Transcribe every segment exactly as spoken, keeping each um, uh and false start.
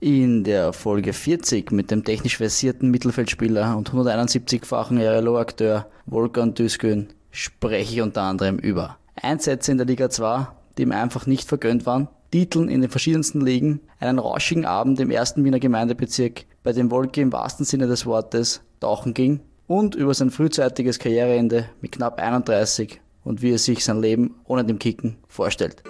In der Folge vierzig mit dem technisch versierten Mittelfeldspieler und hunderteinundsiebzig-fachen R L O-Akteur Volkan Düzgün spreche ich unter anderem über Einsätze in der Liga zwei, die ihm einfach nicht vergönnt waren, Titeln in den verschiedensten Ligen, einen rauschigen Abend im ersten Wiener Gemeindebezirk, bei dem Wolke im wahrsten Sinne des Wortes tauchen ging, und über sein frühzeitiges Karriereende mit knapp einunddreißig und wie er sich sein Leben ohne dem Kicken vorstellt.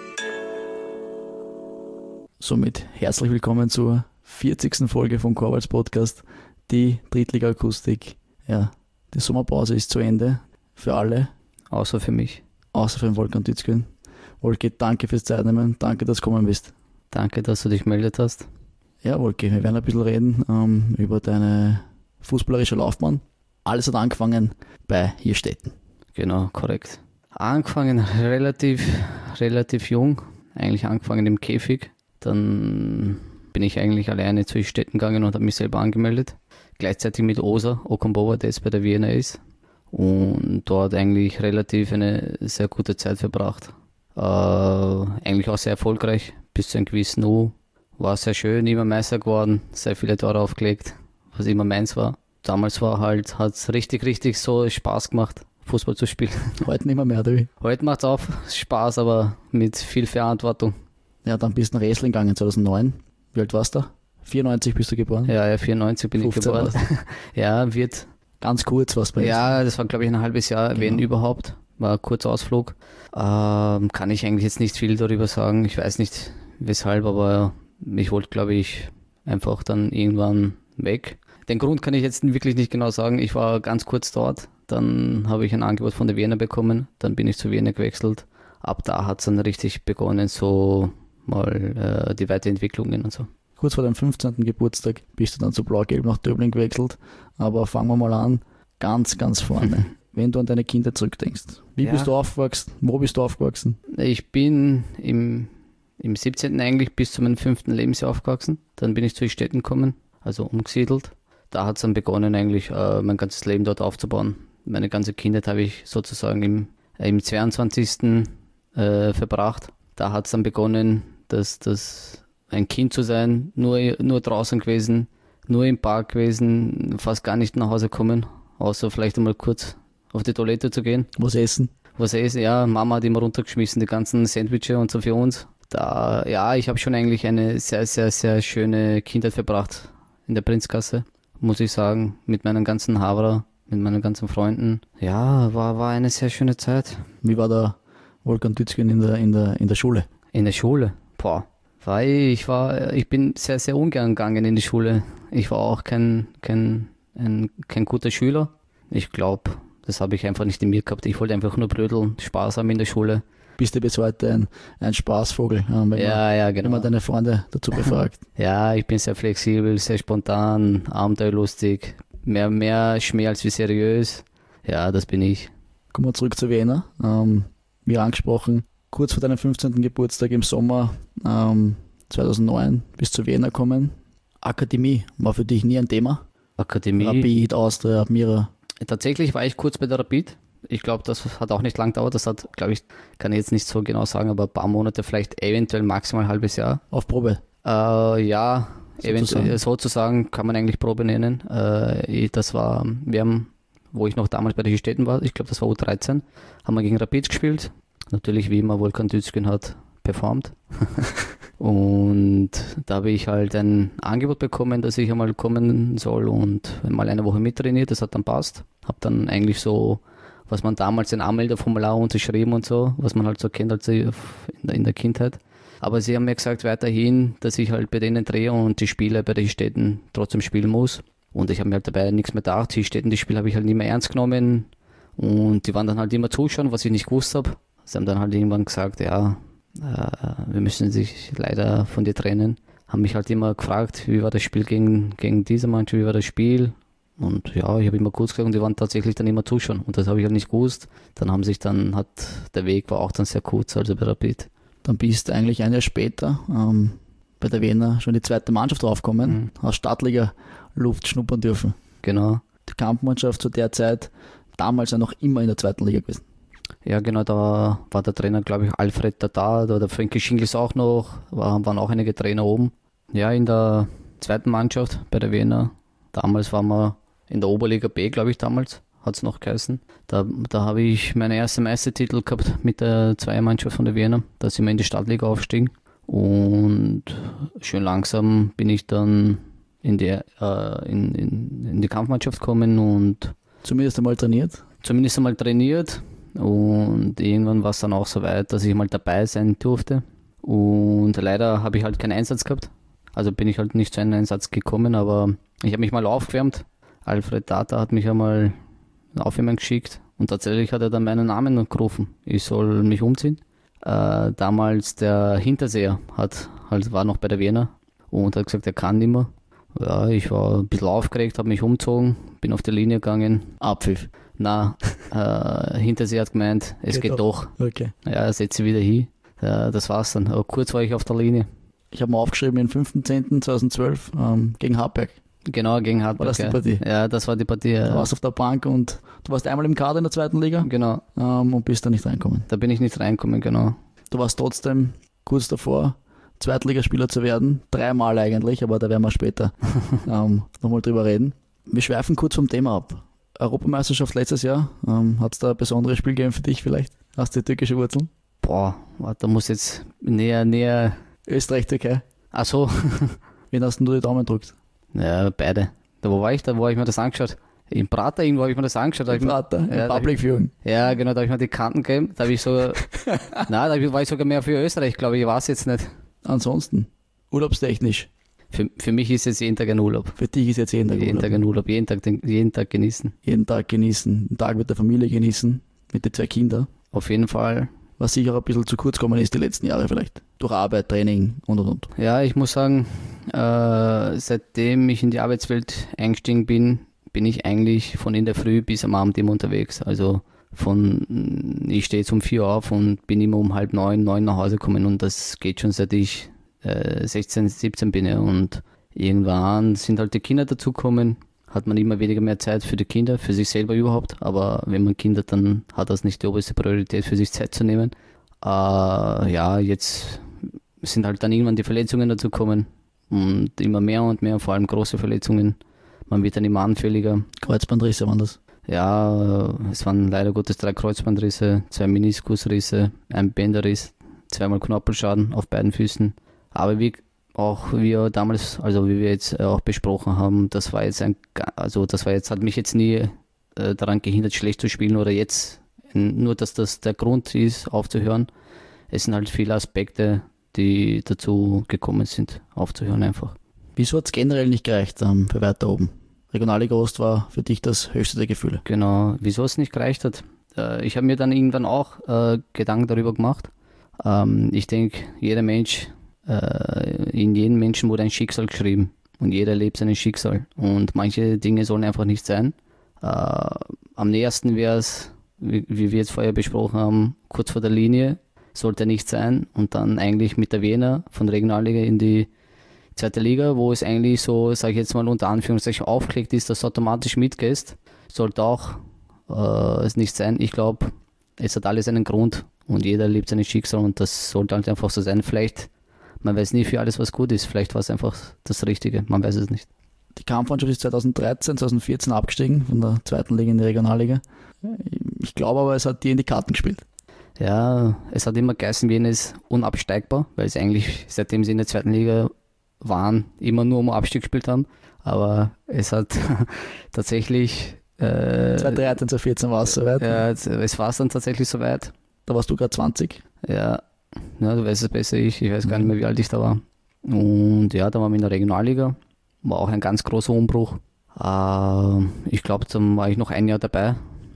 Somit herzlich willkommen zur vierzigsten Folge vom Korwals Podcast, die Drittliga-Akustik. Ja, die Sommerpause ist zu Ende für alle. Außer für mich. Außer für den Volkan Düzgün. Wolke, danke fürs Zeitnehmen, danke, dass du gekommen bist. Danke, dass du dich gemeldet hast. Ja, Wolke, wir werden ein bisschen reden ähm, über deine fußballerische Laufbahn. Alles hat angefangen bei Hirstetten. Genau, korrekt. Angefangen relativ, relativ jung, eigentlich angefangen im Käfig. Dann bin ich eigentlich alleine zu Hirstetten gegangen und habe mich selber angemeldet. Gleichzeitig mit Osa Okombova, der jetzt bei der Wiener ist. Und dort eigentlich relativ eine sehr gute Zeit verbracht. Äh, eigentlich auch sehr erfolgreich, bis zu einem gewissen U. War sehr schön, immer Meister geworden, sehr viele Tore aufgelegt, was immer meins war. Damals war halt, hat es richtig, richtig so Spaß gemacht, Fußball zu spielen. Heute nicht mehr mehr, du. Heute macht es auch Spaß, aber mit viel Verantwortung. Ja, dann bist du nach Wrestling gegangen zweitausendneun. Wie alt warst du? vierundneunzig bist du geboren? Ja, ja, vierundneunzig bin ich geboren. Ja, wird... Ganz kurz was bei Ja, das war, glaube ich, ein halbes Jahr, genau. Wenn überhaupt. War ein kurzer Ausflug. Ähm, kann ich eigentlich jetzt nicht viel darüber sagen. Ich weiß nicht weshalb, aber ich wollte, glaube ich, einfach dann irgendwann weg. Den Grund kann ich jetzt wirklich nicht genau sagen. Ich war ganz kurz dort. Dann habe ich ein Angebot von der Wiener bekommen. Dann bin ich zu Wiener gewechselt. Ab da hat es dann richtig begonnen, so mal äh, die Weiterentwicklungen und so. Kurz vor deinem fünfzehnten Geburtstag bist du dann zu Blau-Gelb nach Döbling gewechselt. Aber fangen wir mal an, ganz, ganz vorne. Wenn du an deine Kindheit zurückdenkst. Wie ja. bist du aufgewachsen? Wo bist du aufgewachsen? Ich bin im, im siebzehnten eigentlich bis zu meinem fünften Lebensjahr aufgewachsen. Dann bin ich zu Hirstetten gekommen, also umgesiedelt. Da hat es dann begonnen, eigentlich äh, mein ganzes Leben dort aufzubauen. Meine ganze Kindheit habe ich sozusagen im, äh, im zweiundzwanzigsten Äh, verbracht. Da hat es dann begonnen, dass das ein Kind zu sein, nur, nur draußen gewesen, nur im Park gewesen, fast gar nicht nach Hause kommen, außer vielleicht einmal kurz auf die Toilette zu gehen. Was essen? Was essen, ja. Mama hat immer runtergeschmissen, die ganzen Sandwiches und so für uns. Da, ja, ich habe schon eigentlich eine sehr, sehr, sehr schöne Kindheit verbracht in der Prinzgasse, muss ich sagen, mit meinen ganzen Havra, mit meinen ganzen Freunden. Ja, war, war eine sehr schöne Zeit. Wie war der Volkan Düzgün in der, in der, in der Schule? In der Schule? Boah. Weil ich war, ich bin sehr, sehr ungern gegangen in die Schule. Ich war auch kein, kein, ein, kein guter Schüler. Ich glaube, das habe ich einfach nicht in mir gehabt. Ich wollte einfach nur brödeln, Spaß haben in der Schule. Bist du bis heute ein, ein Spaßvogel? Wenn man, ja, ja, genau. Wenn man deine Freunde dazu befragt. Ja, ich bin sehr flexibel, sehr spontan, abenteuerlustig, mehr, mehr Schmäh als wie seriös. Ja, das bin ich. Kommen wir zurück zu Wiener. Ähm, wie angesprochen, kurz vor deinem fünfzehnten Geburtstag im Sommer ähm, zweitausendneun bist du zu Wiener gekommen. Akademie war für dich nie ein Thema? Akademie? Rapid, Austria, Admira. Tatsächlich war ich kurz bei der Rapid. Ich glaube, das hat auch nicht lang gedauert. Das hat, glaube ich, kann ich jetzt nicht so genau sagen, aber ein paar Monate, vielleicht eventuell maximal ein halbes Jahr. Auf Probe? Äh, ja, eventuell sozusagen kann man eigentlich Probe nennen. Äh, das war, wir haben, wo ich noch damals bei der Hirstetten war, ich glaube, das war U dreizehn, haben wir gegen Rapid gespielt. Natürlich, wie immer, Volkan Düzgün hat performt. Und da habe ich halt ein Angebot bekommen, dass ich einmal kommen soll und mal eine Woche mittrainiert. Das hat dann passt. Habe dann eigentlich so, was man damals in Anmeldeformular unterschrieben und so, was man halt so kennt als in der, in der Kindheit. Aber sie haben mir gesagt weiterhin, dass ich halt bei denen drehe und die Spiele bei den Hirstetten trotzdem spielen muss. Und ich habe mir halt dabei nichts mehr gedacht. Die Hirstetten, die Spiele habe ich halt nicht mehr ernst genommen. Und die waren dann halt immer zuschauen, was ich nicht gewusst habe. Sie haben dann halt irgendwann gesagt, ja, äh, wir müssen sich leider von dir trennen. Haben mich halt immer gefragt, wie war das Spiel gegen, gegen diese Mannschaft, wie war das Spiel? Und ja, ich habe immer kurz gesagt und die waren tatsächlich dann immer zuschauen. Und das habe ich halt nicht gewusst. Dann haben sich dann, hat der Weg war auch dann sehr kurz, also bei Rapid. Dann bist du eigentlich ein Jahr später ähm, bei der Wiener schon die zweite Mannschaft draufgekommen, mhm. hast Stadtliga Luft schnuppern dürfen. Genau. Die Kampfmannschaft zu der Zeit damals ja noch immer in der zweiten Liga gewesen. Ja, genau, da war der Trainer, glaube ich, Alfred da, da der Frankie Schingels auch noch, war, waren auch einige Trainer oben. Ja, in der, zweiten Mannschaft bei der Wiener. Damals waren wir in der Oberliga B, glaube ich, damals hat es noch geheißen. Da, da habe ich meine erste Meistertitel gehabt mit der Zweiermannschaft von der Wiener. Da sind wir in die Stadtliga aufgestiegen. Und schön langsam bin ich dann in die, äh, in, in, in die Kampfmannschaft gekommen und zumindest einmal trainiert. Zumindest einmal trainiert. Und irgendwann war es dann auch so weit, dass ich mal dabei sein durfte. Und leider habe ich halt keinen Einsatz gehabt. Also bin ich halt nicht zu einem Einsatz gekommen, aber ich habe mich mal aufgewärmt. Alfred Tata hat mich einmal aufwärmen geschickt und tatsächlich hat er dann meinen Namen gerufen. Ich soll mich umziehen. Äh, damals der Hinterseher hat, halt, war noch bei der Wiener und hat gesagt, er kann nicht mehr. Ja, ich war ein bisschen aufgeregt, habe mich umgezogen, bin auf die Linie gegangen. Abpfiff. Na, äh, Hinterseher hat gemeint, es geht, geht doch. doch. Okay. Ja, setze wieder hin. Ja, das war's dann. Aber kurz war ich auf der Linie. Ich habe mal aufgeschrieben, den fünften zehnten zweitausendzwölf ähm, gegen Hartberg. Genau, gegen Hartberg. War das die Partie? Ja, das war die Partie. Du warst auf der Bank und du warst einmal im Kader in der zweiten Liga. Genau. Ähm, und bist da nicht reinkommen. Da bin ich nicht reinkommen, genau. Du warst trotzdem kurz davor, Zweitligaspieler zu werden. Dreimal eigentlich, aber da werden wir später ähm, nochmal drüber reden. Wir schweifen kurz vom Thema ab. Europameisterschaft letztes Jahr, ähm, hat es da ein besonderes Spiel gegeben für dich vielleicht? Hast du türkische Wurzeln? Boah, warte, da muss jetzt näher, näher... Österreich, Türkei. Ach so. Wen hast denn du die Daumen gedrückt? Ja, beide. Da wo war ich? Da wo habe ich mir das angeschaut. In Prater irgendwo habe ich mir das angeschaut. In Prater, in ja, Public Viewing. Ja, genau, da habe ich mir die Karten gegeben. Da habe ich so... Nein, da war ich sogar mehr für Österreich, glaube ich. Ich weiß jetzt nicht. Ansonsten, urlaubstechnisch? Für, für mich ist jetzt jeden Tag ein Urlaub. Für dich ist jetzt jeden Tag jeden Urlaub? Tag ein Urlaub. Jeden Tag, jeden Tag genießen. Jeden Tag genießen. Den Tag mit der Familie genießen. Mit den zwei Kindern. Auf jeden Fall. Was sicher ein bisschen zu kurz gekommen ist die letzten Jahre vielleicht. Durch Arbeit, Training und und und. Ja, ich muss sagen, äh, seitdem ich in die Arbeitswelt eingestiegen bin, bin ich eigentlich von in der Früh bis am Abend immer unterwegs. Also von, ich stehe jetzt um vier Uhr auf und bin immer um halb neun, neun nach Hause gekommen und das geht schon seit ich äh, sechzehn, siebzehn bin. Ja. Und irgendwann sind halt die Kinder dazugekommen, hat man immer weniger mehr Zeit für die Kinder, für sich selber überhaupt, aber wenn man Kinder hat, dann hat das nicht die oberste Priorität, für sich Zeit zu nehmen. Äh, ja, jetzt sind halt dann irgendwann die Verletzungen dazugekommen und immer mehr und mehr, vor allem große Verletzungen. Man wird dann immer anfälliger. Kreuzbandrisse waren das? Ja, es waren leider Gottes drei Kreuzbandrisse, zwei Meniskusrisse, ein Bänderriss, zweimal Knorpelschaden auf beiden Füßen. Aber wie auch wir damals, also wie wir jetzt auch besprochen haben, das war jetzt ein, also das war jetzt, hat mich jetzt nie äh, daran gehindert, schlecht zu spielen oder jetzt, nur dass das der Grund ist, aufzuhören. Es sind halt viele Aspekte, die dazu gekommen sind, aufzuhören einfach. Wieso hat es generell nicht gereicht ähm, für weiter oben? Regionalliga Ost war für dich das höchste der Gefühle. Genau, wieso es nicht gereicht hat. Äh, ich habe mir dann irgendwann auch äh, Gedanken darüber gemacht. Ähm, ich denke, jeder Mensch, äh, in jedem Menschen wurde ein Schicksal geschrieben und jeder lebt sein Schicksal und manche Dinge sollen einfach nicht sein. Äh, am nähersten wäre es, wie, wie wir jetzt vorher besprochen haben, kurz vor der Linie, sollte nicht sein und dann eigentlich mit der Wiener von der Regionalliga in die zweite Liga, wo es eigentlich so, sage ich jetzt mal unter Anführungszeichen, aufgelegt ist, dass du automatisch mitgehst, sollte auch äh, es nicht sein. Ich glaube, es hat alles einen Grund und jeder lebt sein Schicksal und das sollte halt einfach so sein. Vielleicht, man weiß nie für alles, was gut ist, vielleicht war es einfach das Richtige, man weiß es nicht. Die Kampfmannschaft ist zweitausenddreizehn, zweitausendvierzehn abgestiegen von der zweiten Liga in die Regionalliga. Ich glaube aber, es hat dir in die Karten gespielt. Ja, es hat immer geheißen, Wien ist unabsteigbar, weil es eigentlich, seitdem sie in der zweiten Liga waren, immer nur um Abstieg gespielt haben. Aber es hat tatsächlich... Äh, zweitausenddreizehn, zweitausendvierzehn war es soweit. Ja, es war es dann tatsächlich soweit. Da warst du gerade zwanzig. Ja, ja, du weißt es besser, ich, ich weiß gar nicht mehr, wie alt ich da war. Und ja, da waren wir in der Regionalliga. War auch ein ganz großer Umbruch. Äh, ich glaube, dann war ich noch ein Jahr dabei.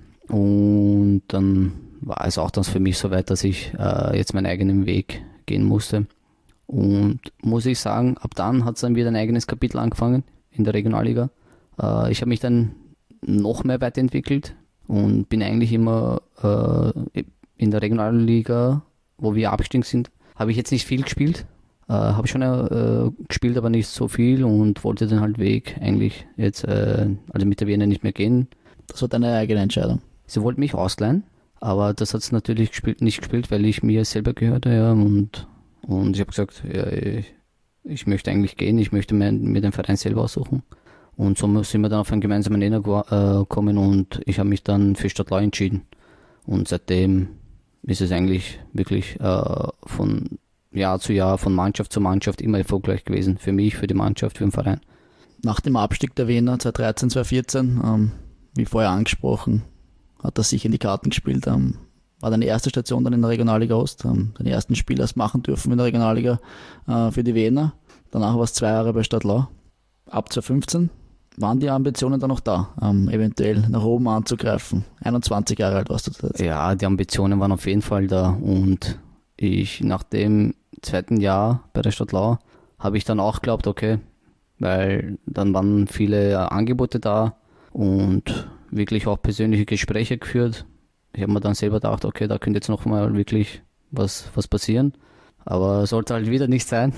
Und dann war es auch dann für mich soweit, dass ich äh, jetzt meinen eigenen Weg gehen musste. Und muss ich sagen, ab dann hat es dann wieder ein eigenes Kapitel angefangen in der Regionalliga. Äh, ich habe mich dann noch mehr weiterentwickelt und bin eigentlich immer äh, in der Regionalliga, wo wir abgestiegen sind, habe ich jetzt nicht viel gespielt. Äh, habe schon äh, gespielt, aber nicht so viel und wollte den halt Weg eigentlich jetzt, äh, also mit der Wiener nicht mehr gehen. Das war deine eigene Entscheidung. Sie wollten mich ausleihen, aber das hat es natürlich gespielt, nicht gespielt, weil ich mir selber gehörte, ja, und Und ich habe gesagt, ja, ich, ich möchte eigentlich gehen, ich möchte mir, mir den Verein selber aussuchen. Und so sind wir dann auf einen gemeinsamen Nenner äh, gekommen und ich habe mich dann für Stadtlau entschieden. Und seitdem ist es eigentlich wirklich äh, von Jahr zu Jahr, von Mannschaft zu Mannschaft immer erfolgreich gewesen. Für mich, für die Mannschaft, für den Verein. Nach dem Abstieg der Wiener zweitausenddreizehn zweitausendvierzehn, ähm, wie vorher angesprochen, hat er sich in die Karten gespielt. Ähm, war deine erste Station dann in der Regionalliga Ost. Ähm, deine ersten Spiele hast machen dürfen in der Regionalliga äh, für die Wiener. Danach war es zwei Jahre bei Stadtlau. Ab zweitausendfünfzehn waren die Ambitionen dann noch da, ähm, eventuell nach oben anzugreifen. einundzwanzig Jahre alt warst du da. Ja, die Ambitionen waren auf jeden Fall da. Und ich nach dem zweiten Jahr bei der Stadtlau habe ich dann auch geglaubt, okay, weil dann waren viele Angebote da und wirklich auch persönliche Gespräche geführt. Ich habe mir dann selber gedacht, okay, da könnte jetzt noch mal wirklich was, was passieren. Aber sollte halt wieder nicht sein.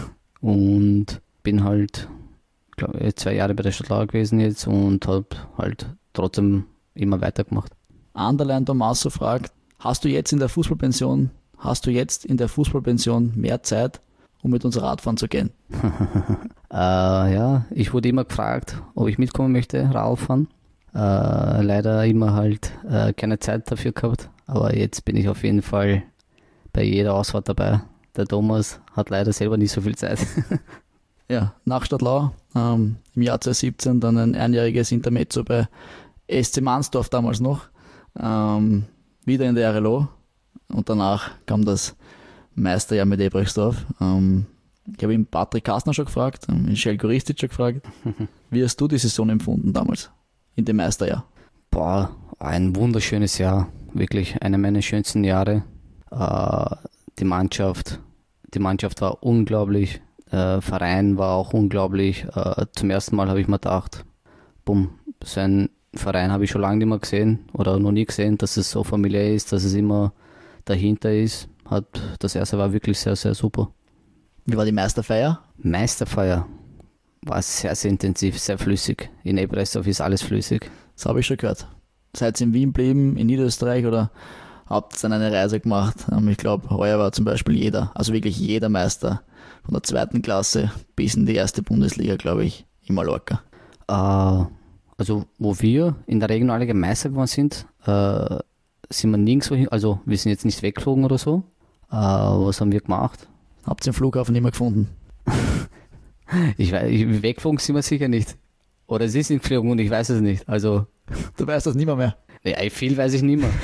Und bin halt, glaube ich, zwei Jahre bei der Stadtlau gewesen jetzt und habe halt trotzdem immer weitergemacht. Anderlein Tommaso fragt, hast du jetzt in der Fußballpension, hast du jetzt in der Fußballpension mehr Zeit, um mit uns Radfahren zu gehen? äh, ja, ich wurde immer gefragt, ob ich mitkommen möchte, Radfahren. Äh, leider immer halt äh, keine Zeit dafür gehabt, aber jetzt bin ich auf jeden Fall bei jeder Ausfahrt dabei. Der Thomas hat leider selber nicht so viel Zeit. Ja, nach Stadtlau, ähm, im Jahr zweitausendsiebzehn dann ein einjähriges Intermezzo bei S C Mansdorf damals noch, ähm, wieder in der R L O und danach kam das Meisterjahr mit Ebrechtsdorf. Ähm, ich habe ihn Patrick Kastner schon gefragt, ähm, ihn Schelko Ristic schon gefragt. Wie hast du die Saison empfunden damals in dem Meisterjahr? Boah, ein wunderschönes Jahr, wirklich eine meiner schönsten Jahre. Äh, die Mannschaft, die Mannschaft war unglaublich. Der Verein war auch unglaublich. Äh, zum ersten Mal habe ich mir gedacht, bumm, so einen Verein habe ich schon lange nicht mehr gesehen oder noch nie gesehen, dass es so familiär ist, dass es immer dahinter ist. Hat, das erste war wirklich sehr, sehr super. Wie war die Meisterfeier? Meisterfeier war sehr, sehr intensiv, sehr flüssig. In Ebrechtsdorf ist alles flüssig. Das habe ich schon gehört. Seid ihr in Wien geblieben, in Niederösterreich oder habt ihr dann eine Reise gemacht? Ich glaube, heuer war zum Beispiel jeder, also wirklich jeder Meister von der zweiten Klasse bis in die erste Bundesliga, glaube ich, in Mallorca. Äh, also wo wir in der Regionalliga Meister geworden sind, äh, sind wir nirgendwo hin, also wir sind jetzt nicht weggeflogen oder so. Äh, was haben wir gemacht? Habt ihr den Flughafen nicht mehr gefunden? ich weiß, ich, weggeflogen sind wir sicher nicht. Oder sie sind geflogen und ich weiß es nicht. Also du weißt das nicht mehr mehr. Ja, viel weiß ich nicht mehr.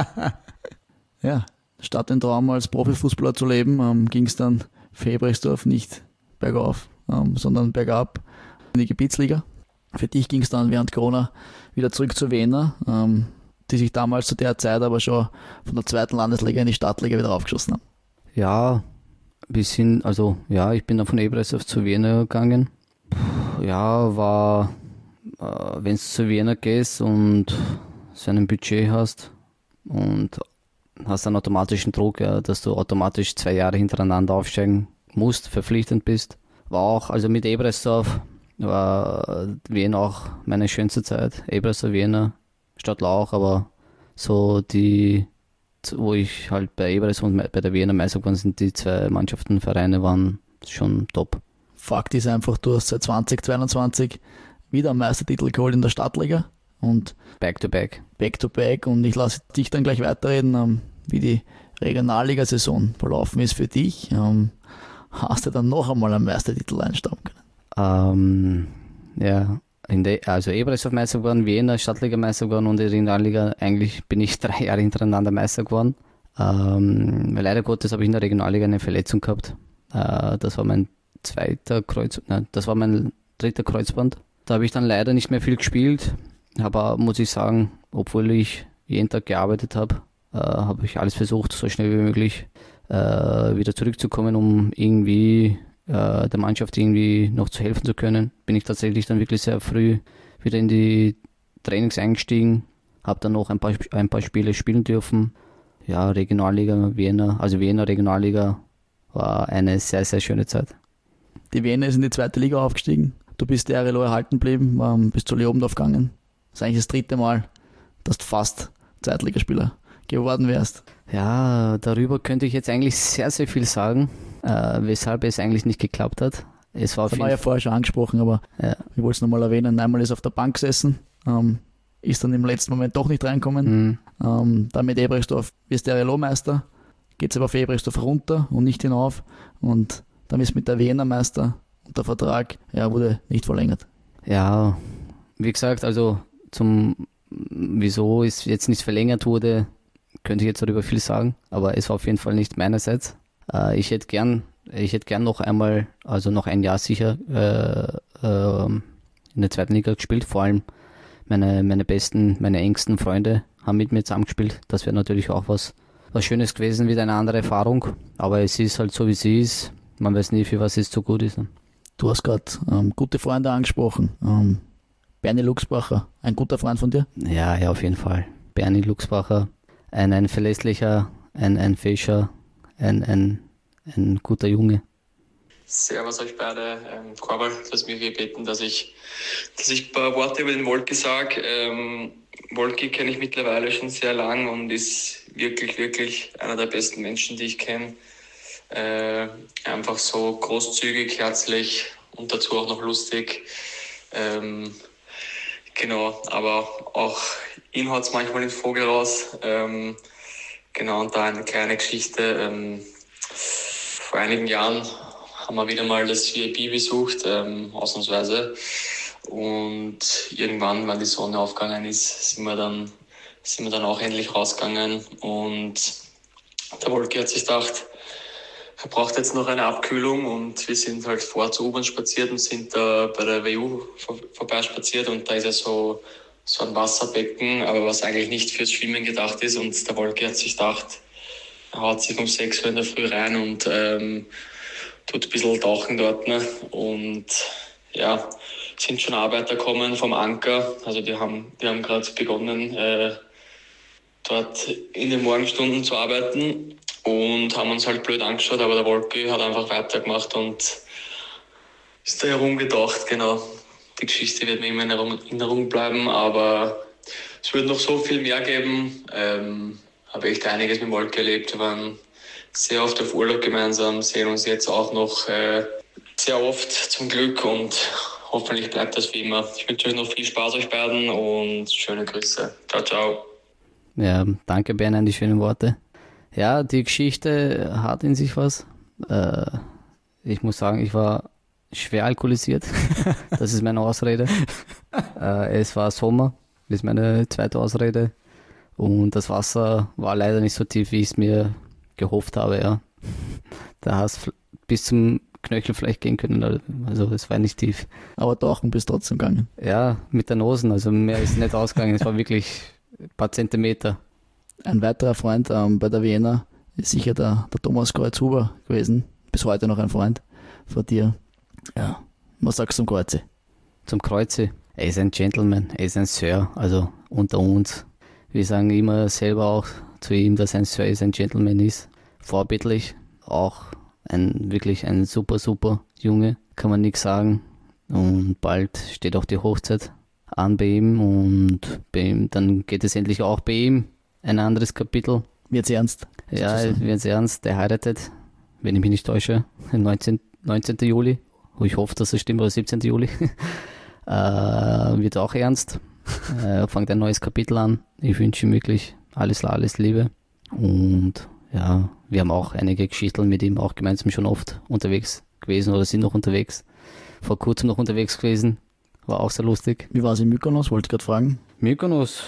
Ja, statt den Traum als Profifußballer zu leben, ähm, ging es dann für Ebrechtsdorf nicht bergauf, ähm, sondern bergab in die Gebietsliga. Für dich ging es dann während Corona wieder zurück zu Wiener, ähm, die sich damals zu der Zeit aber schon von der zweiten Landesliga in die Stadtliga wieder aufgeschossen haben. Ja, ein bisschen, also ja, ich bin dann von Ebrechtsdorf zu Wiener gegangen. Ja, war, äh, wenn du zu Wiener gehst und so ein Budget hast und hast einen automatischen Druck, ja, dass du automatisch zwei Jahre hintereinander aufsteigen musst, verpflichtend bist. War auch, also mit Ebrechtsdorf war Wien auch meine schönste Zeit. Ebrechtsdorf, Wiener, Stadtlau auch, aber so die, wo ich halt bei Ebrechtsdorf und bei der Wiener Meister geworden sind, die zwei Mannschaften, Vereine waren schon top. Fakt ist einfach, du hast seit zwanzig zweiundzwanzig wieder einen Meistertitel geholt in der Stadtliga und Back to back. Back to back und ich lasse dich dann gleich weiterreden, wie die Regionalliga-Saison verlaufen ist für dich. Hast du dann noch einmal einen Meistertitel einstauben können? Ähm, ja, in der, also Ebrechtsdorf Meister geworden, Wiener Stadtliga Meister geworden und in der Regionalliga eigentlich bin ich drei Jahre hintereinander Meister geworden. Ähm, weil leider Gottes habe ich in der Regionalliga eine Verletzung gehabt. Äh, das war mein zweiter Kreuz, nein, das war mein dritter Kreuzband. Da habe ich dann leider nicht mehr viel gespielt, aber muss ich sagen, obwohl ich jeden Tag gearbeitet habe, äh, habe ich alles versucht, so schnell wie möglich äh, wieder zurückzukommen, um irgendwie äh, der Mannschaft irgendwie noch zu helfen zu können. Bin ich tatsächlich dann wirklich sehr früh wieder in die Trainings eingestiegen, habe dann noch ein paar, ein paar Spiele spielen dürfen. Ja, Regionalliga, Wiener, also Wiener Regionalliga war eine sehr, sehr schöne Zeit. Die Wiener ist in die zweite Liga aufgestiegen. Du bist der R L O erhalten geblieben, ähm, bist zu Leobendorf gegangen. Das ist eigentlich das dritte Mal, dass du fast Zweitligaspieler geworden wärst. Ja, darüber könnte ich jetzt eigentlich sehr, sehr viel sagen, äh, weshalb es eigentlich nicht geklappt hat. Es war das haben wir ja vorher schon angesprochen, aber ja. Ich wollte es nochmal erwähnen. Einmal ist er auf der Bank gesessen, ähm, ist dann im letzten Moment doch nicht reinkommen. Mhm. Ähm, dann mit Ebrechtsdorf ist der R L O-Meister, geht es aber auf Ebrechtsdorf runter und nicht hinauf. Und dann ist mit der Wiener Meister und der Vertrag ja, wurde nicht verlängert. Ja, wie gesagt, also zum wieso es jetzt nicht verlängert wurde, könnte ich jetzt darüber viel sagen, aber es war auf jeden Fall nicht meinerseits. Äh, ich hätte gern, ich hätte gern noch einmal, also noch ein Jahr sicher äh, äh, in der zweiten Liga gespielt. Vor allem meine, meine besten, meine engsten Freunde haben mit mir zusammengespielt. Das wäre natürlich auch was, was Schönes gewesen, wieder eine andere Erfahrung. Aber es ist halt so, wie sie ist. Man weiß nie, für was es zu gut ist. Ne? Du hast gerade ähm, gute Freunde angesprochen. Ähm, Bernie Luxbacher, ein guter Freund von dir? Ja, ja, auf jeden Fall. Bernie Luxbacher, ein, ein verlässlicher, ein, ein Fischer, ein, ein, ein guter Junge. Servus euch beide. Ähm, Korbal, du hast mich gebeten, dass ich, dass ich ein paar Worte über den Wolki sage. Ähm, Wolki kenne ich mittlerweile schon sehr lang und ist wirklich, wirklich einer der besten Menschen, die ich kenne. Äh, einfach so großzügig, herzlich und dazu auch noch lustig. Ähm, genau, aber auch ihn hat es manchmal den Vogel raus. Ähm, genau, und da eine kleine Geschichte. Ähm, vor einigen Jahren haben wir wieder mal das V I P besucht, ähm, ausnahmsweise. Und irgendwann, wenn die Sonne aufgegangen ist, sind wir dann, sind wir dann auch endlich rausgegangen. Und der Wolki hat sich gedacht, er braucht jetzt noch eine Abkühlung, und wir sind halt vor zur U-Bahn spaziert und sind da bei der W U vor, vorbeispaziert, und da ist ja so, so ein Wasserbecken, aber was eigentlich nicht fürs Schwimmen gedacht ist, und der Wolki hat sich gedacht, er haut sich um sechs Uhr in der Früh rein und ähm, tut ein bisschen tauchen dort, ne? Und ja, sind schon Arbeiter gekommen vom Anker, also die haben, die haben gerade begonnen, äh, dort in den Morgenstunden zu arbeiten. Und haben uns halt blöd angeschaut, aber der Wolki hat einfach weitergemacht und ist da herumgedacht, genau. Die Geschichte wird mir immer in Erinnerung bleiben, aber es wird noch so viel mehr geben. Ähm, habe echt einiges mit Wolki erlebt. Wir waren sehr oft auf Urlaub gemeinsam, sehen uns jetzt auch noch äh, sehr oft zum Glück, und hoffentlich bleibt das wie immer. Ich wünsche euch noch viel Spaß, euch beiden, und schöne Grüße. Ciao, ciao. Ja, danke Bern an die schönen Worte. Ja, die Geschichte hat in sich was. Äh, ich muss sagen, ich war schwer alkoholisiert. Das ist meine Ausrede. Äh, es war Sommer, das ist meine zweite Ausrede. Und das Wasser war leider nicht so tief, wie ich es mir gehofft habe. Ja. Da hast du bis zum Knöchel vielleicht gehen können. Also es war nicht tief. Aber tauchen bist trotzdem gegangen. Ja, mit der Nose. Also mehr ist nicht ausgegangen. Es war wirklich ein paar Zentimeter. Ein weiterer Freund ähm, bei der Wiener ist sicher der, der Thomas Kreuzhuber gewesen. Bis heute noch ein Freund von dir. Ja, was sagst du zum Kreuzi? Zum Kreuzi? Er ist ein Gentleman, er ist ein Sir, also unter uns. Wir sagen immer selber auch zu ihm, dass ein Sir ist, ein Gentleman ist. Vorbildlich, auch ein wirklich ein super, super Junge, kann man nichts sagen. Und bald steht auch die Hochzeit an bei ihm, und bei ihm, dann geht es endlich auch bei ihm ein anderes Kapitel. Wird's ernst? Ja, wird's ernst. Der heiratet, wenn ich mich nicht täusche, am neunzehnten Juli. Ich hoffe, dass es stimmt, oder siebzehnten Juli. äh, wird auch ernst. äh, fängt ein neues Kapitel an. Ich wünsche ihm wirklich alles, alles Liebe. Und ja, wir haben auch einige Geschichten mit ihm auch gemeinsam schon oft unterwegs gewesen oder sind noch unterwegs. Vor kurzem noch unterwegs gewesen. War auch sehr lustig. Wie war es in Mykonos? Wollte ich gerade fragen. Mykonos?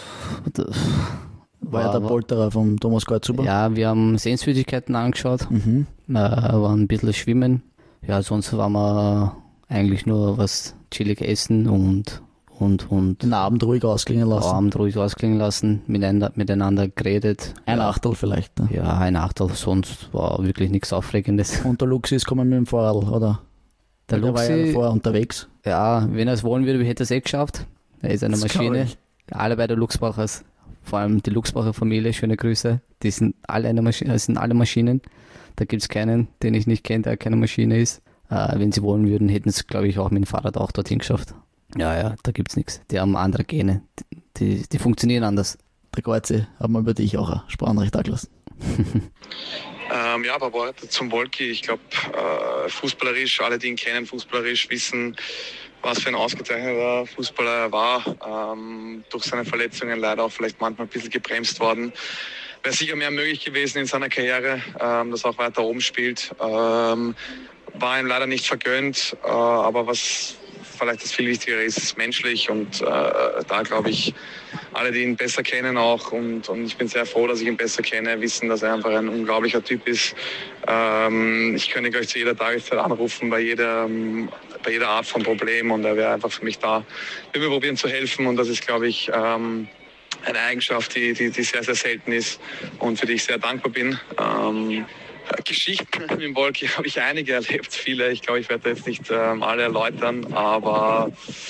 War, war ja der Polterer vom Thomas Kreuzhuber? Ja, wir haben Sehenswürdigkeiten angeschaut, mhm. äh, waren ein bisschen schwimmen. Ja, sonst waren wir eigentlich nur was chillig essen und und und den Abend ruhig ausklingen lassen. Den Abend ruhig ausklingen lassen, miteinander, miteinander geredet. Ein ja. Achtel vielleicht. Ne? Ja, ein Achtel, sonst war wirklich nichts Aufregendes. Und der Luxi ist gekommen mit dem Fahrrad, oder? Der Luxi war ja vorher unterwegs. Ja, wenn er es wollen würde, hätte er es eh geschafft. Er ist eine das Maschine. Alle bei der Luxbachers. Vor allem die Luxbacher Familie, schöne Grüße. Die sind alle eine Maschine, sind alle Maschinen. Da gibt es keinen, den ich nicht kenne, der keine Maschine ist. Äh, wenn sie wollen würden, hätten sie, glaube ich, auch mit dem Fahrrad auch dorthin geschafft. Ja, ja, da gibt es nichts. Die haben andere Gene. Die, die, die funktionieren anders. Der Kreuzi hat mal über dich auch ein Sprachnachricht angelassen. ähm, ja, aber Worte zum Wolki. Ich glaube, äh, fußballerisch, alle, die ihn kennen, fußballerisch wissen, was für ein ausgezeichneter Fußballer er war. Ähm, durch seine Verletzungen leider auch vielleicht manchmal ein bisschen gebremst worden. Wäre sicher mehr möglich gewesen in seiner Karriere, ähm, dass er auch weiter oben spielt. Ähm, war ihm leider nicht vergönnt, äh, aber was vielleicht das viel Wichtigere ist, ist menschlich und äh, da glaube ich, alle, die ihn besser kennen auch und, und ich bin sehr froh, dass ich ihn besser kenne, wissen, dass er einfach ein unglaublicher Typ ist. Ähm, ich könnte euch zu jeder Tageszeit anrufen, bei jeder, bei jeder Art von Problem und er wäre einfach für mich da. Wir will probieren zu helfen und das ist, glaube ich, ähm, eine Eigenschaft, die, die, die sehr, sehr selten ist und für die ich sehr dankbar bin. Ähm, Geschichten mit dem Wolki habe ich einige erlebt, viele. Ich glaube, ich werde jetzt nicht ähm, alle erläutern, aber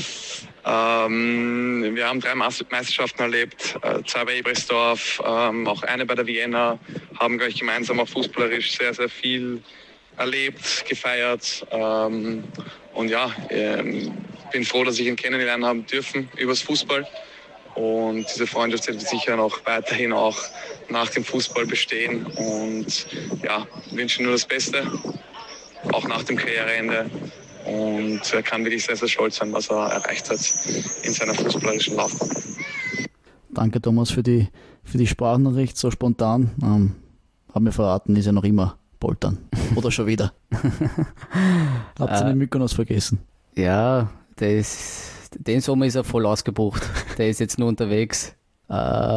ähm, wir haben drei Meisterschaften erlebt, äh, zwei bei Ebersdorf, ähm, auch eine bei der Vienna, haben, glaube ich, gemeinsam auch fußballerisch sehr, sehr viel erlebt, gefeiert ähm, und ja, äh, bin froh, dass ich ihn kennenlernen haben dürfen übers Fußball. Und diese Freundschaft wird sicher noch weiterhin auch nach dem Fußball bestehen. Und ja, wünsche nur das Beste, auch nach dem Karriereende. Und er kann wirklich sehr, sehr stolz sein, was er erreicht hat in seiner fußballerischen Laufbahn. Danke, Thomas, für die, für die Sprachnachricht, so spontan. Ähm, haben wir verraten, ist ja noch immer Poltern. Oder schon wieder. Habt ihr den Mykonos vergessen? Ja, der ist... Den Sommer ist er voll ausgebucht. Der ist jetzt nur unterwegs, äh,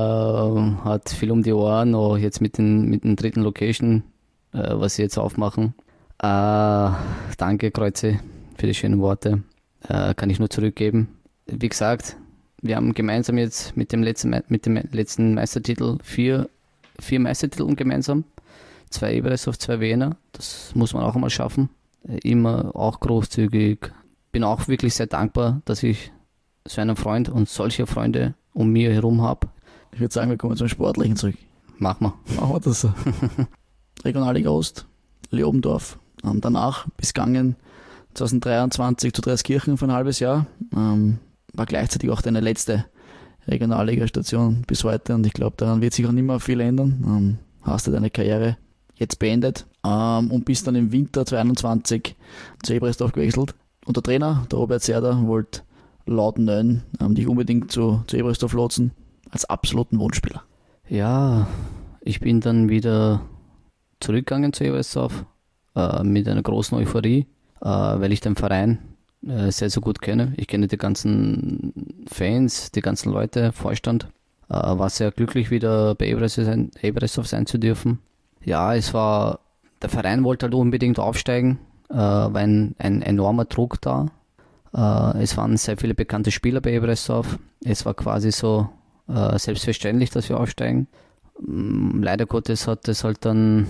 hat viel um die Ohren, auch jetzt mit den, mit den dritten Location, äh, was sie jetzt aufmachen. Äh, danke, Kreuze, für die schönen Worte. Äh, kann ich nur zurückgeben. Wie gesagt, wir haben gemeinsam jetzt mit dem letzten, mit dem letzten Meistertitel vier, vier Meistertitel gemeinsam. Zwei Ebersdorf, zwei Wiener. Das muss man auch einmal schaffen. Immer auch großzügig. Bin auch wirklich sehr dankbar, dass ich so einen Freund und solche Freunde um mir herum habe. Ich würde sagen, wir kommen zum Sportlichen zurück. Machen wir. Machen wir das so. Regionalliga Ost, Leobendorf. Ähm, danach bis gegangen zwanzig dreiundzwanzig zu Dreiskirchen für ein halbes Jahr. Ähm, war gleichzeitig auch deine letzte Regionalliga-Station bis heute und ich glaube, daran wird sich auch nicht mehr viel ändern. Ähm, hast du deine Karriere jetzt beendet ähm, und bist dann im Winter zwanzig einundzwanzig zu Ebersdorf gewechselt. Und der Trainer, der Robert Serda, wollte laut Nön ähm, dich unbedingt zu, zu Ebersdorf lotsen, als absoluten Wunschspieler. Ja, ich bin dann wieder zurückgegangen zu Ebersdorf äh, mit einer großen Euphorie, äh, weil ich den Verein äh, sehr, sehr gut kenne. Ich kenne die ganzen Fans, die ganzen Leute, Vorstand. Äh, war sehr glücklich, wieder bei Ebersdorf sein, Ebersdorf sein zu dürfen. Ja, es war, der Verein wollte halt unbedingt aufsteigen. Äh, war ein, ein enormer Druck da. Äh, es waren sehr viele bekannte Spieler bei Ebersdorf. Es war quasi so äh, selbstverständlich, dass wir aufsteigen. Ähm, leider Gottes hat es halt dann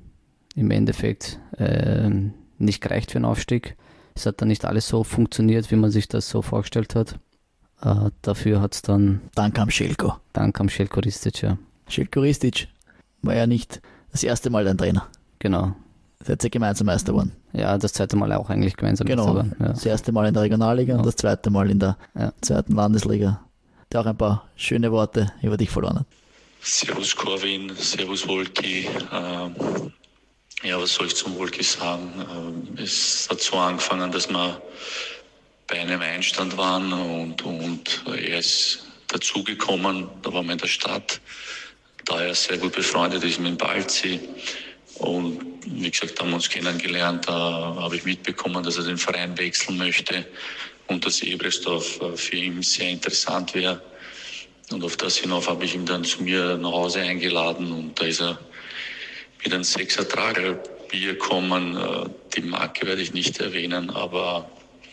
im Endeffekt äh, nicht gereicht für einen Aufstieg. Es hat dann nicht alles so funktioniert, wie man sich das so vorgestellt hat. Äh, dafür hat es dann... Dann kam Željko. Dann kam Željko Ristic, ja. Željko Ristic war ja nicht das erste Mal dein Trainer. Genau. Seid ihr gemeinsam Meister geworden? Ja, das zweite Mal auch eigentlich gemeinsam genau. Meister geworden. Ja. Das erste Mal in der Regionalliga ja. und das zweite Mal in der ja. zweiten Landesliga. Der auch ein paar schöne Worte über dich verloren hat. Servus Corwin, Servus Wolki. Ähm, ja, was soll ich zum Wolki sagen? Ähm, es hat so angefangen, dass wir bei einem Einstand waren und, und er ist dazugekommen. Da waren wir in der Stadt, da er sehr gut befreundet ist mit Balzi. Und wie gesagt, haben wir uns kennengelernt, da habe ich mitbekommen, dass er den Verein wechseln möchte und dass Ebersdorf für ihn sehr interessant wäre. Und auf das hinauf habe ich ihn dann zu mir nach Hause eingeladen und da ist er mit einem Sechser-Trager Bier gekommen. Die Marke werde ich nicht erwähnen, aber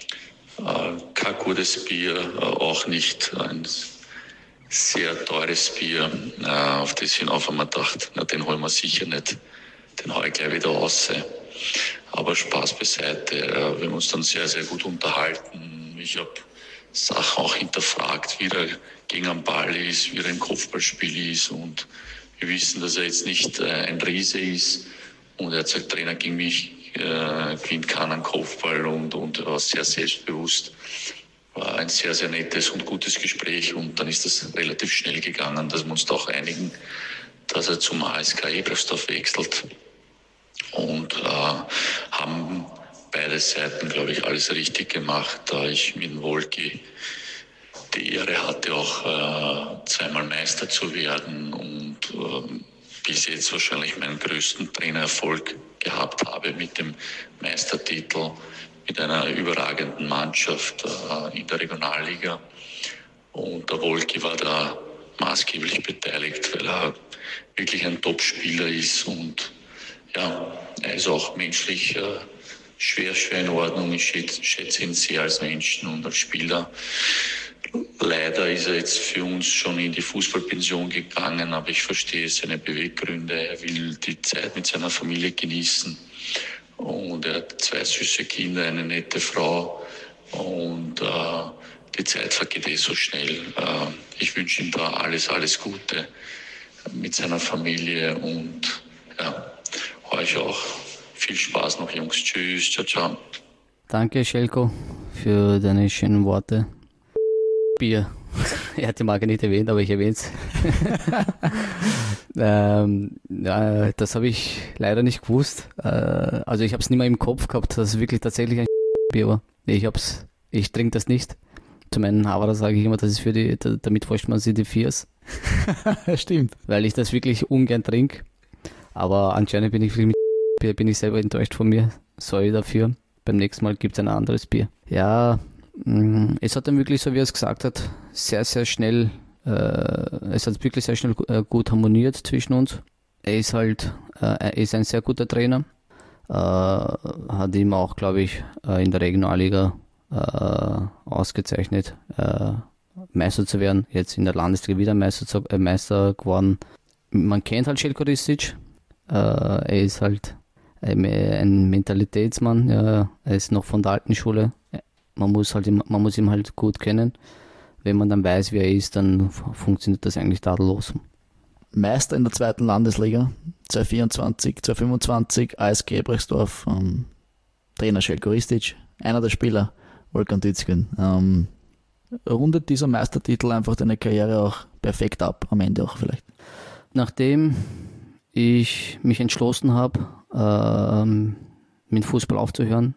kein gutes Bier, auch nicht ein sehr teures Bier. Auf das hinauf haben wir gedacht, na, den holen wir sicher nicht. Den haue ich gleich wieder raus. Aber Spaß beiseite. Wir haben uns dann sehr, sehr gut unterhalten. Ich habe Sachen auch hinterfragt, wie er gegen einen Ball ist, wie er im Kopfballspiel ist. Und wir wissen, dass er jetzt nicht ein Riese ist. Und er hat gesagt, Trainer, gegen mich äh, gewinnt keinen Kopfball und, und er war sehr selbstbewusst. War ein sehr, sehr nettes und gutes Gespräch. Und dann ist das relativ schnell gegangen, dass wir uns da auch einigen dass er zum A S K Ebersdorf wechselt. Und äh, haben beide Seiten, glaube ich, alles richtig gemacht, da ich mit dem Wolki die Ehre hatte, auch äh, zweimal Meister zu werden und äh, bis jetzt wahrscheinlich meinen größten Trainererfolg gehabt habe mit dem Meistertitel, mit einer überragenden Mannschaft äh, in der Regionalliga. Und der Wolki war da maßgeblich beteiligt, weil er wirklich ein Top-Spieler ist und ja, er ist auch menschlich äh, schwer, schwer in Ordnung. Ich schätze, schätze ihn sehr als Menschen und als Spieler. Leider ist er jetzt für uns schon in die Fußballpension gegangen, aber ich verstehe seine Beweggründe. Er will die Zeit mit seiner Familie genießen und er hat zwei süße Kinder, eine nette Frau und äh, die Zeit vergeht eh so schnell. Äh, ich wünsche ihm da alles, alles Gute mit seiner Familie und ja, euch auch viel Spaß noch, Jungs. Tschüss, ciao, ciao. Danke, Schelko, für deine schönen Worte. Bier. Er hat die Marke nicht erwähnt, aber ich erwähne es. ähm, ja, das habe ich leider nicht gewusst. Äh, also ich habe es nicht mehr im Kopf gehabt, dass es wirklich tatsächlich ein Bier war. Ich hab's, ich trinke das nicht. Zu meinen Haberer sage ich immer, das ist für die, damit forscht man sich die Viers. Stimmt. Weil ich das wirklich ungern trinke. Aber anscheinend bin ich mit Bier, bin ich selber enttäuscht von mir. Sorry dafür. Beim nächsten Mal gibt es ein anderes Bier. Ja, es hat dann wirklich, so wie er es gesagt hat, sehr, sehr schnell, äh, es hat wirklich sehr schnell äh, gut harmoniert zwischen uns. Er ist halt, äh, er ist ein sehr guter Trainer, äh, hat ihm auch, glaube ich, äh, in der Regionalliga äh, ausgezeichnet, äh, Meister zu werden, jetzt in der Landesliga wieder Meister, zu, äh, Meister geworden. Man kennt halt Željko Ristic, äh, er ist halt ein, ein Mentalitätsmann, ja, er ist noch von der alten Schule. Man muss, halt, man muss ihn halt gut kennen. Wenn man dann weiß, wie er ist, dann funktioniert das eigentlich tadellos. Meister in der zweiten Landesliga, zwanzig vierundzwanzig, zwanzig fünfundzwanzig, A S K Ebersdorf, ähm, Trainer Željko Ristic, einer der Spieler, Volkan Düzgün. Ähm, rundet dieser Meistertitel einfach deine Karriere auch perfekt ab, am Ende auch vielleicht? Nachdem ich mich entschlossen habe, ähm, mit Fußball aufzuhören,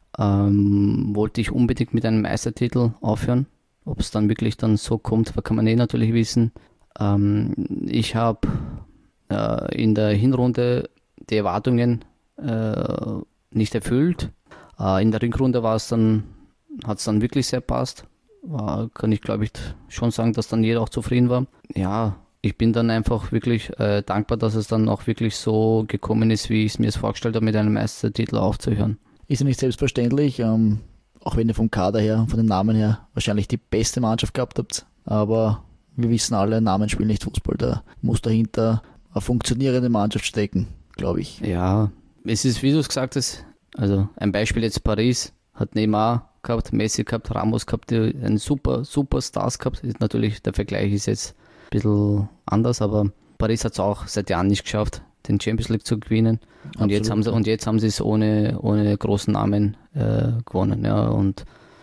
Ähm, wollte ich unbedingt mit einem Meistertitel aufhören. Ob es dann wirklich dann so kommt, kann man eh natürlich wissen. Ähm, ich habe äh, in der Hinrunde die Erwartungen äh, nicht erfüllt. Äh, in der Rückrunde war es dann, hat es dann wirklich sehr passt. War, kann ich glaube ich schon sagen, dass dann jeder auch zufrieden war. Ja, ich bin dann einfach wirklich äh, dankbar, dass es dann auch wirklich so gekommen ist, wie ich es mir vorgestellt habe, mit einem Meistertitel aufzuhören. Ist ja nicht selbstverständlich, ähm, auch wenn ihr vom Kader her, von den Namen her wahrscheinlich die beste Mannschaft gehabt habt, aber wir wissen alle, Namen spielen nicht Fußball, da muss dahinter eine funktionierende Mannschaft stecken, glaube ich. Ja, es ist, wie du es gesagt hast, also ein Beispiel jetzt Paris, hat Neymar gehabt, Messi gehabt, Ramos gehabt, die einen super, super Stars gehabt. Natürlich, der Vergleich ist jetzt ein bisschen anders, aber Paris hat es auch seit Jahren nicht geschafft, den Champions League zu gewinnen. Und Absolut, jetzt haben sie, und jetzt haben sie es ohne, ohne großen Namen äh, gewonnen. Ja. Und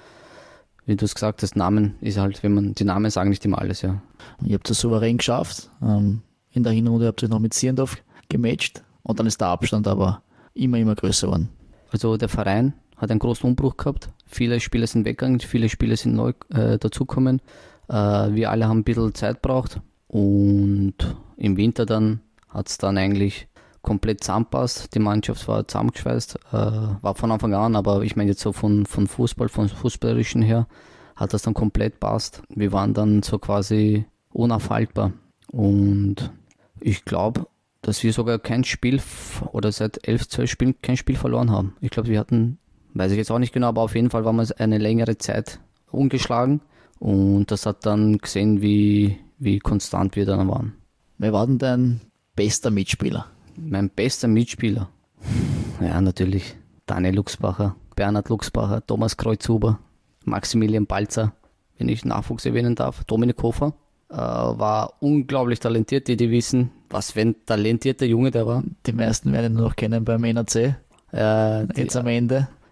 wie du es gesagt hast, Namen ist halt, wenn man, die Namen sagen nicht immer alles, ja. Ihr habt es souverän geschafft. Ähm, in der Hinrunde habt ihr noch mit Sierndorf gematcht und dann ist der Abstand aber immer, immer größer geworden. Also der Verein hat einen großen Umbruch gehabt. Viele Spieler sind weggegangen, viele Spieler sind neu äh, dazugekommen. Äh, wir alle haben ein bisschen Zeit gebraucht und im Winter dann hat es dann eigentlich komplett zusammenpasst. Die Mannschaft war zusammengeschweißt, äh, war von Anfang an, aber ich meine jetzt so von, von Fußball, von Fußballerischen her, hat das dann komplett passt. Wir waren dann so quasi unaufhaltbar. Und ich glaube, dass wir sogar kein Spiel oder seit elf, zwölf Spielen kein Spiel verloren haben. Ich glaube, wir hatten, weiß ich jetzt auch nicht genau, aber auf jeden Fall waren wir eine längere Zeit ungeschlagen. Und das hat dann gesehen, wie, wie konstant wir dann waren. Wer war denn dein bester Mitspieler? Mein bester Mitspieler? Ja, natürlich Daniel Luxbacher, Bernhard Luxbacher, Thomas Kreuzhuber, Maximilian Balzer, wenn ich Nachwuchs erwähnen darf, Dominik Hofer, äh, war unglaublich talentiert, die, die wissen, was für ein talentierter Junge der war. Die meisten werden ihn noch kennen beim N A C, äh, jetzt die, am Ende.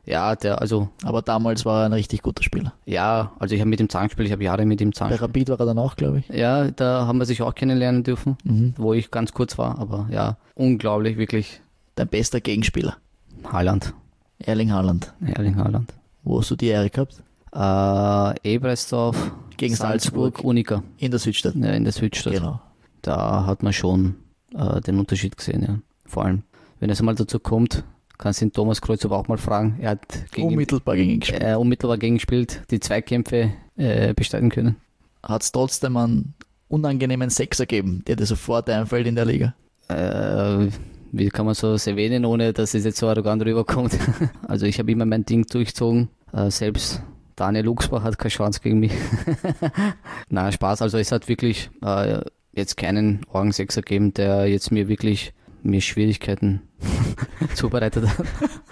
Ja, der, also. Aber damals war er ein richtig guter Spieler. Ja, also ich habe mit ihm zusammengespielt, ich habe Jahre mit ihm zusammengespielt. Bei Rapid war er dann auch, glaube ich. Ja, da haben wir sich auch kennenlernen dürfen, mhm. wo ich ganz kurz war, aber ja, unglaublich, wirklich. Dein bester Gegenspieler? Haaland. Erling Haaland. Erling Haaland. Wo hast du die Ehre gehabt? Äh, Ebersdorf, gegen Salzburg, Salzburg, Unica. In der Südstadt. Ja, in der Südstadt. Genau. Da hat man schon äh, den Unterschied gesehen, ja. Vor allem, wenn es einmal dazu kommt, kannst du den Thomas Kreuz aber auch mal fragen. Er hat gegen unmittelbar gegen ihn gespielt. Äh, unmittelbar gegen gespielt, die Zweikämpfe äh, bestreiten können. Hat es trotzdem einen unangenehmen Sechser gegeben, der dir sofort einfällt in der Liga? Äh, wie kann man so erwähnen, ohne dass es jetzt so arrogant rüberkommt? Also ich habe immer mein Ding durchgezogen. Äh, selbst Daniel Luxbach hat keine Chance gegen mich. Na, Spaß. Also es hat wirklich äh, jetzt keinen Orgensechser gegeben, der jetzt mir wirklich mir Schwierigkeiten zubereitet hat.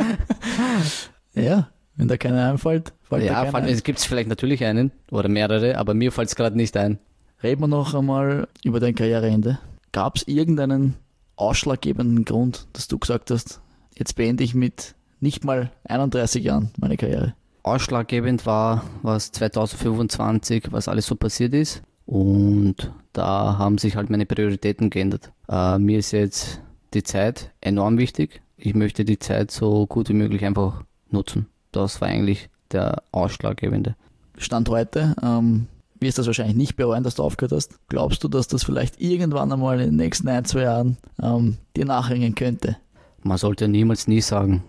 Ja, wenn da keiner einfällt, fällt ja, da keiner fall, ein. Es gibt vielleicht natürlich einen oder mehrere, aber mir fällt es gerade nicht ein. Reden wir noch einmal über dein Karriereende. Gab es irgendeinen ausschlaggebenden Grund, dass du gesagt hast, jetzt beende ich mit nicht mal einunddreißig Jahren meine Karriere? Ausschlaggebend war, was zweitausendfünfundzwanzig, was alles so passiert ist. Und da haben sich halt meine Prioritäten geändert. Äh, mir ist jetzt die Zeit enorm wichtig. Ich möchte die Zeit so gut wie möglich einfach nutzen. Das war eigentlich der Ausschlaggebende. Stand heute, ähm, wirst du das wahrscheinlich nicht bereuen, dass du aufgehört hast. Glaubst du, dass das vielleicht irgendwann einmal in den nächsten ein, zwei Jahren ähm, dir nachhängen könnte? Man sollte niemals nie sagen.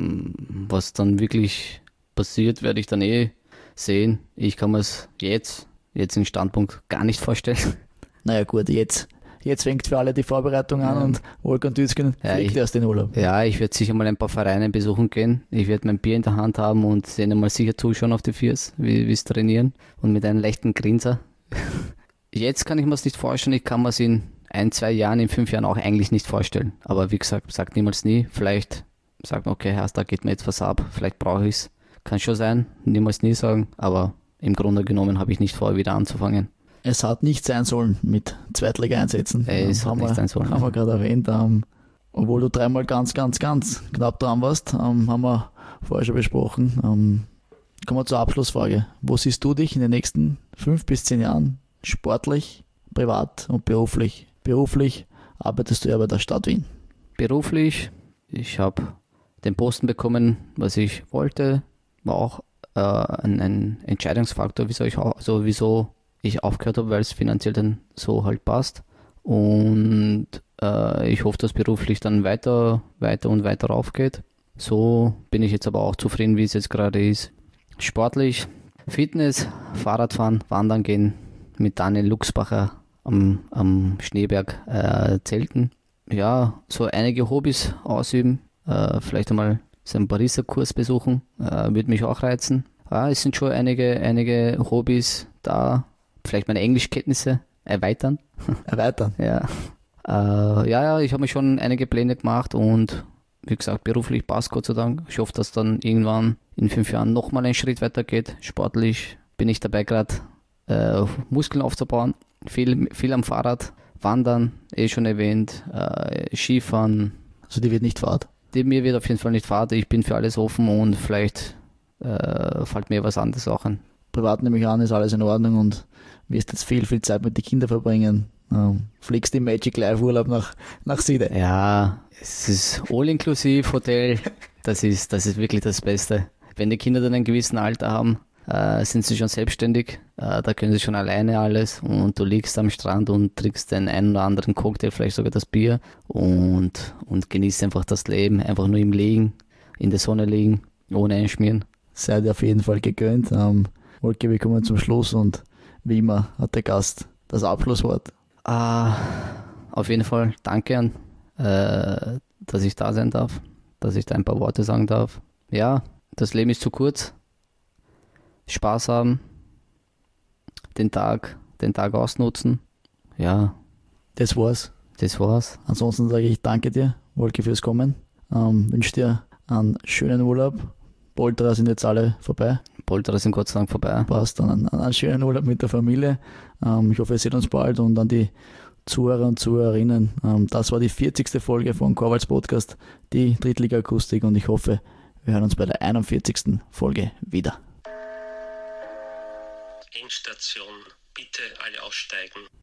Was dann wirklich passiert, werde ich dann eh sehen. Ich kann mir es jetzt, jetzt im Standpunkt gar nicht vorstellen. Naja gut, jetzt, jetzt fängt für alle die Vorbereitung an, ja. Und Wolfgang Düsken ja, fliegt ich, erst in Urlaub. Ja, ich werde sicher mal ein paar Vereine besuchen gehen. Ich werde mein Bier in der Hand haben und denen mal sicher zuschauen auf die Viers, wie es trainieren und mit einem leichten Grinser. Jetzt kann ich mir es nicht vorstellen, ich kann mir es in ein, zwei Jahren, in fünf Jahren auch eigentlich nicht vorstellen. Aber wie gesagt, sagt niemals nie. Vielleicht sagt man, okay, Herr, da geht mir jetzt was ab, vielleicht brauche ich es. Kann schon sein, niemals nie sagen, aber im Grunde genommen habe ich nicht vor, wieder anzufangen. Es hat nicht sein sollen mit Zweitliga-Einsätzen. Es haben hat nicht wir, sein sollen. Haben wir gerade erwähnt. Ähm, obwohl du dreimal ganz, ganz, ganz knapp dran warst, ähm, haben wir vorher schon besprochen. Ähm, kommen wir zur Abschlussfrage. Wo siehst du dich in den nächsten fünf bis zehn Jahren sportlich, privat und beruflich? Beruflich arbeitest du ja bei der Stadt Wien. Beruflich, ich habe den Posten bekommen, was ich wollte. War auch äh, ein, ein Entscheidungsfaktor, wieso ich, also wieso ich aufgehört habe, weil es finanziell dann so halt passt. Und äh, ich hoffe, dass beruflich dann weiter, weiter und weiter raufgeht. So bin ich jetzt aber auch zufrieden, wie es jetzt gerade ist. Sportlich, Fitness, Fahrradfahren, Wandern gehen, mit Daniel Luxbacher am, am Schneeberg äh, zelten. Ja, so einige Hobbys ausüben, äh, vielleicht einmal so einen Pariser-Kurs besuchen, äh, würde mich auch reizen. Ja, es sind schon einige, einige Hobbys da, vielleicht meine Englischkenntnisse erweitern. Erweitern? Ja. Äh, ja, ja, ich habe mir schon einige Pläne gemacht und wie gesagt, beruflich passt Gott sei Dank. Ich hoffe, dass dann irgendwann in fünf Jahren nochmal einen Schritt weiter geht. Sportlich bin ich dabei gerade äh, Muskeln aufzubauen, viel, viel am Fahrrad, Wandern, eh schon erwähnt, äh, Skifahren. Also die wird nicht Fahrt? Die, mir wird auf jeden Fall nicht Fahrt, ich bin für alles offen und vielleicht äh, fällt mir was anderes auch an. Privat nehme ich an, ist alles in Ordnung und wirst jetzt viel, viel Zeit mit den Kindern verbringen. Ähm, fliegst im Magic Life Urlaub nach, nach Siede. Ja, es ist all-inklusiv Hotel, das ist, das ist wirklich das Beste. Wenn die Kinder dann ein gewissen Alter haben, äh, sind sie schon selbstständig, äh, da können sie schon alleine alles und du liegst am Strand und trinkst den einen oder anderen Cocktail, vielleicht sogar das Bier und, und genießt einfach das Leben, einfach nur im Liegen, in der Sonne liegen, ohne einschmieren. Seid ihr auf jeden Fall gegönnt. Ähm, Wolke, wir kommen zum Schluss und wie immer hat der Gast das Abschlusswort. Uh, auf jeden Fall danke an, äh, dass ich da sein darf, dass ich da ein paar Worte sagen darf. Ja, das Leben ist zu kurz. Spaß haben, den Tag, den Tag ausnutzen. Ja. Das war's. Das war's. Ansonsten sage ich danke dir, Wolke, fürs Kommen. Ähm, wünsche dir einen schönen Urlaub. Polterer sind jetzt alle vorbei. Polterer sind Gott sei Dank vorbei. Passt, dann einen, einen schönen Urlaub mit der Familie. Ähm, ich hoffe, wir sehen uns bald und an die Zuhörer und Zuhörerinnen. Ähm, das war die vierzigste Folge von Korvalds Podcast, die Drittliga-Akustik und ich hoffe, Wir hören uns bei der einundvierzigsten Folge wieder. Endstation. Bitte alle aussteigen.